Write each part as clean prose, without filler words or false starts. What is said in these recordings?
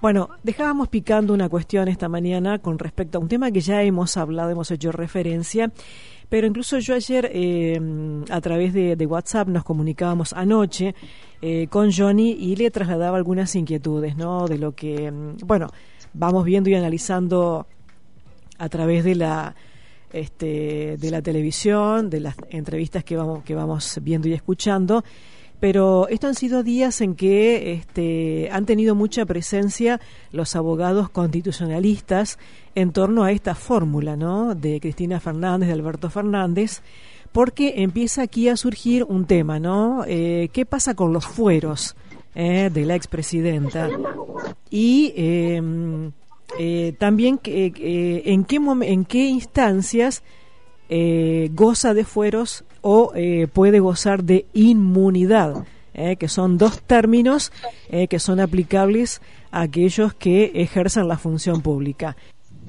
Bueno, dejábamos picando una cuestión esta mañana con respecto a un tema que ya hemos hablado, hemos hecho referencia, pero incluso yo ayer a través de WhatsApp nos comunicábamos anoche con Johnny y le trasladaba algunas inquietudes, ¿no? De lo que, vamos viendo y analizando a través de la televisión, de las entrevistas que vamos viendo y escuchando. Pero estos han sido días en que han tenido mucha presencia los abogados constitucionalistas en torno a esta fórmula, ¿no?, de Cristina Fernández, de Alberto Fernández, porque empieza aquí a surgir un tema, ¿no? ¿Qué pasa con los fueros de la expresidenta? Y también en qué instancias goza de fueros o puede gozar de inmunidad, que son dos términos que son aplicables a aquellos que ejercen la función pública.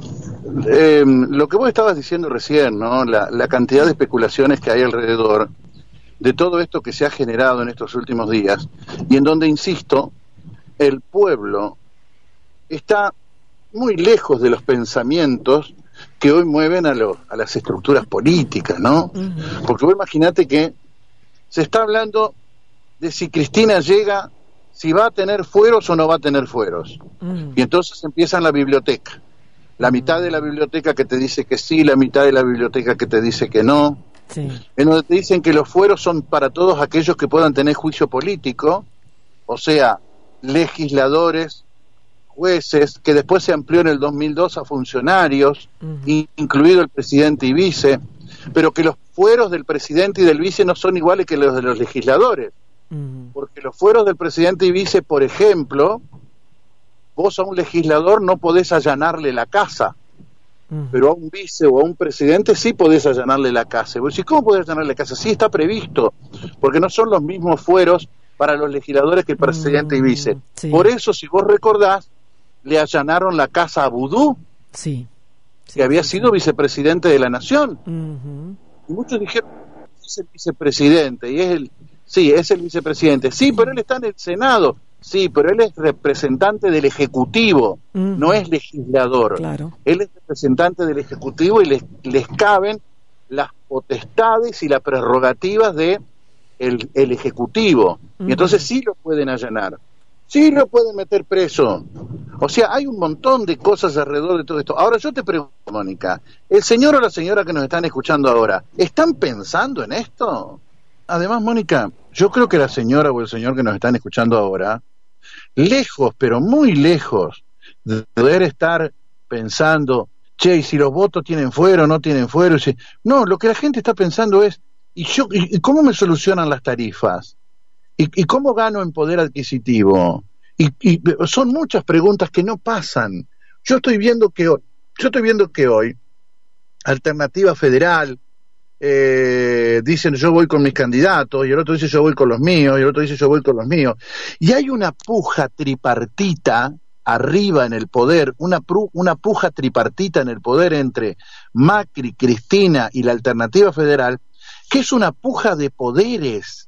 Lo que vos estabas diciendo recién, ¿no? La cantidad de especulaciones que hay alrededor de todo esto que se ha generado en estos últimos días, y en donde, insisto, el pueblo está muy lejos de los pensamientos que hoy mueven a las estructuras políticas, ¿no? Uh-huh. Porque vos imaginate que se está hablando de si Cristina llega, si va a tener fueros o no va a tener fueros. Uh-huh. Y entonces empiezan la biblioteca. La mitad de la biblioteca que te dice que sí, la mitad de la biblioteca que te dice que no. Sí. En donde te dicen que los fueros son para todos aquellos que puedan tener juicio político, o sea, legisladores, jueces, que después se amplió en el 2002 a funcionarios, incluido el presidente y vice, pero que los fueros del presidente y del vice no son iguales que los de los legisladores, porque los fueros del presidente y vice, por ejemplo, vos a un legislador no podés allanarle la casa, pero a un vice o a un presidente sí podés allanarle la casa. Y vos decís, ¿cómo podés allanarle la casa? Sí, está previsto, porque no son los mismos fueros para los legisladores que el presidente y vice. Sí. Por eso, si vos recordás, le allanaron la casa a Vudú, que había sido vicepresidente de la Nación. Y muchos dijeron, es el vicepresidente, y es el vicepresidente. Sí, pero él está en el Senado. Sí, pero él es representante del Ejecutivo, no es legislador. Claro. Él es representante del Ejecutivo y les caben las potestades y las prerrogativas de el Ejecutivo. Y entonces sí lo pueden allanar. Sí lo pueden meter preso. O sea, hay un montón de cosas alrededor de todo esto. Ahora yo te pregunto, Mónica, el señor o la señora que nos están escuchando ahora, ¿están pensando en esto? Además, Mónica, yo creo que la señora o el señor que nos están escuchando ahora, lejos, pero muy lejos, de poder estar pensando, che, ¿y si los votos tienen fuero o no tienen fuero? No, lo que la gente está pensando es, ¿y cómo me solucionan las tarifas? ¿Y cómo gano en poder adquisitivo? Y son muchas preguntas que no pasan. Yo estoy viendo que hoy Alternativa Federal dicen yo voy con mis candidatos, y el otro dice yo voy con los míos, y el otro dice yo voy con los míos. Y hay una puja tripartita arriba en el poder, una puja tripartita en el poder entre Macri, Cristina y la Alternativa Federal, que es una puja de poderes.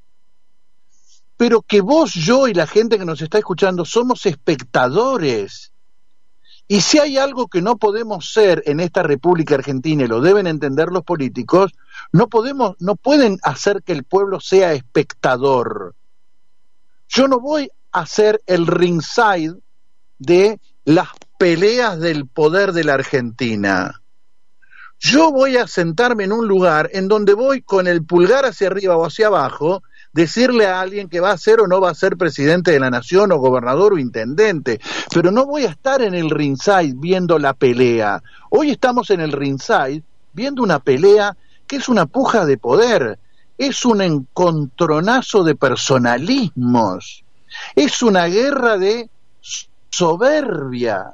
Pero que vos, yo y la gente que nos está escuchando somos espectadores. Y si hay algo que no podemos ser en esta República Argentina, y lo deben entender los políticos, no pueden hacer que el pueblo sea espectador. Yo no voy a ser el ringside de las peleas del poder de la Argentina. Yo voy a sentarme en un lugar en donde voy con el pulgar hacia arriba o hacia abajo, decirle a alguien que va a ser o no va a ser presidente de la nación o gobernador o intendente, pero no voy a estar en el ringside viendo la pelea. Hoy estamos en el ringside viendo una pelea que es una puja de poder, es un encontronazo de personalismos, es una guerra de soberbia.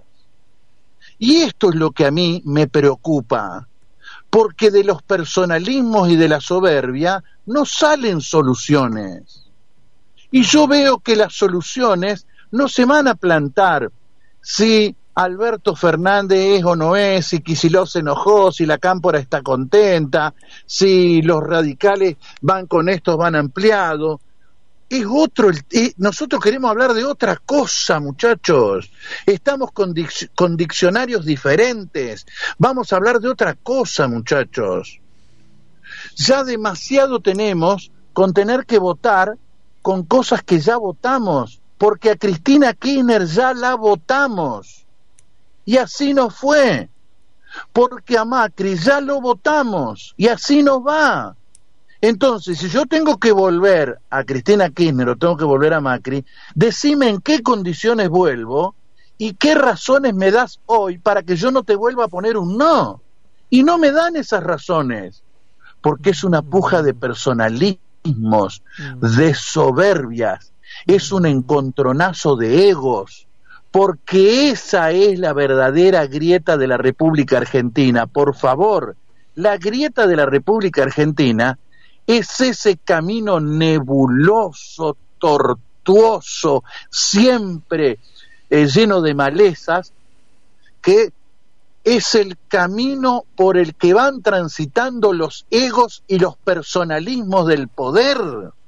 Y esto es lo que a mí me preocupa, porque de los personalismos y de la soberbia no salen soluciones. Y yo veo que las soluciones no se van a plantar si Alberto Fernández es o no es, si Kicillof se enojó, si la Cámpora está contenta, si los radicales van con estos, van ampliados. es otro, nosotros queremos hablar de otra cosa, muchachos. Estamos con diccionarios diferentes. Vamos a hablar de otra cosa, muchachos. Ya demasiado tenemos con tener que votar con cosas que ya votamos, porque a Cristina Kirchner ya la votamos. Y así nos fue. Porque a Macri ya lo votamos. Y así nos va. Entonces, si yo tengo que volver a Cristina Kirchner o tengo que volver a Macri, decime en qué condiciones vuelvo y qué razones me das hoy para que yo no te vuelva a poner un no. Y no me dan esas razones, porque es una puja de personalismos, de soberbias, es un encontronazo de egos, porque esa es la verdadera grieta de la República Argentina. Por favor, la grieta de la República Argentina es ese camino nebuloso, tortuoso, siempre lleno de malezas, que es el camino por el que van transitando los egos y los personalismos del poder.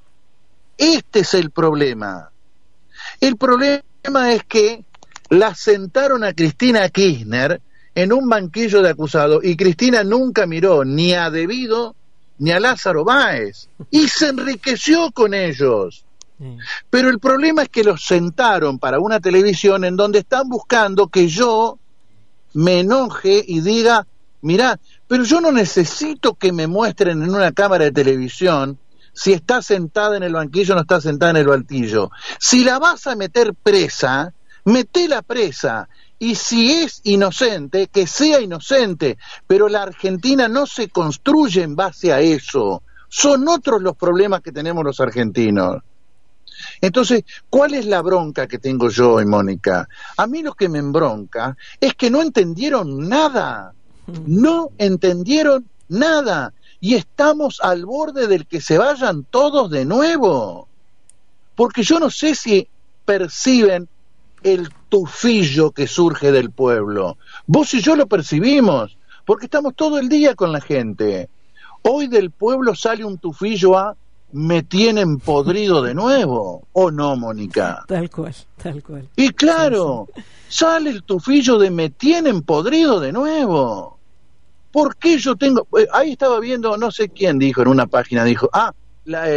Este es el problema. El problema es que la sentaron a Cristina Kirchner en un banquillo de acusados y Cristina nunca miró ni a De Vido ni a Lázaro Báez, y se enriqueció con ellos. Pero el problema es que los sentaron para una televisión en donde están buscando que yo me enoje y diga, mirá, pero yo no necesito que me muestren en una cámara de televisión si está sentada en el banquillo o no está sentada en el banquillo. Si la vas a meter presa, metela presa. Y si es inocente, que sea inocente, pero la Argentina no se construye en base a eso. Son otros los problemas que tenemos los argentinos. Entonces, ¿cuál es la bronca que tengo yo hoy, Mónica? A mí lo que me embronca es que no entendieron nada. No entendieron nada. Y estamos al borde del que se vayan todos de nuevo. Porque yo no sé si perciben el tufillo que surge del pueblo. Vos y yo lo percibimos, porque estamos todo el día con la gente. Hoy del pueblo sale un tufillo a me tienen podrido de nuevo, ¿o no, Mónica? Tal cual, tal cual. Y claro, sí. Sale el tufillo de me tienen podrido de nuevo. ¿Por qué yo tengo...? Ahí estaba viendo, no sé quién dijo en una página, dijo, la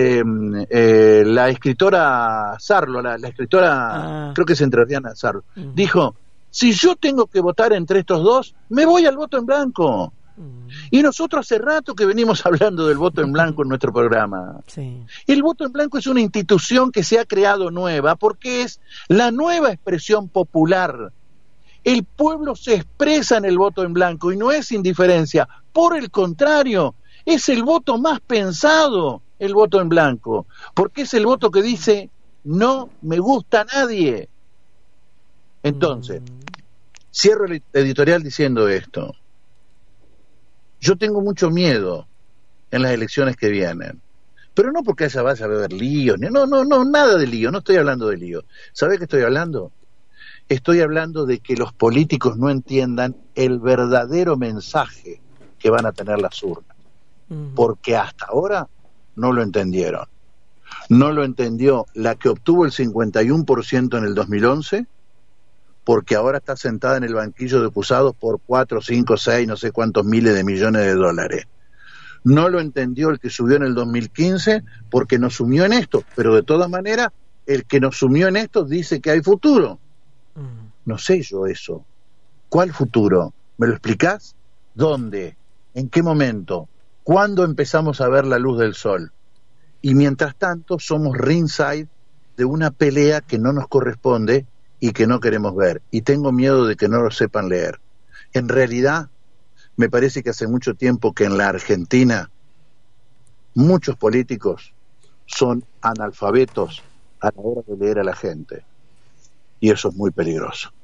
escritora Sarlo, la escritora, creo que es entrerriana Sarlo, dijo, si yo tengo que votar entre estos dos, me voy al voto en blanco. Y nosotros hace rato que venimos hablando del voto en blanco en nuestro programa. Sí. El voto en blanco es una institución que se ha creado nueva porque es la nueva expresión popular. El pueblo se expresa en el voto en blanco y no es indiferencia, por el contrario, es el voto más pensado, el voto en blanco, porque es el voto que dice no me gusta a nadie. Entonces, cierro el editorial diciendo esto. Yo tengo mucho miedo en las elecciones que vienen, pero no porque vaya a haber líos, no, nada de lío, no estoy hablando de lío. ¿Sabés qué estoy hablando? Estoy hablando de que los políticos no entiendan el verdadero mensaje que van a tener las urnas. Porque hasta ahora no lo entendieron. No lo entendió la que obtuvo el 51% en el 2011, porque ahora está sentada en el banquillo de acusados por 4, 5, 6, no sé cuántos miles de millones de dólares. No lo entendió el que subió en el 2015, porque nos sumió en esto, pero de todas maneras, el que nos sumió en esto dice que hay futuro. No sé yo eso. ¿Cuál futuro? ¿Me lo explicás? ¿Dónde? ¿En qué momento? ¿Cuándo empezamos a ver la luz del sol? Y mientras tanto somos ringside de una pelea que no nos corresponde y que no queremos ver. Y tengo miedo de que no lo sepan leer. En realidad, me parece que hace mucho tiempo que en la Argentina muchos políticos son analfabetos a la hora de leer a la gente. Y eso es muy peligroso.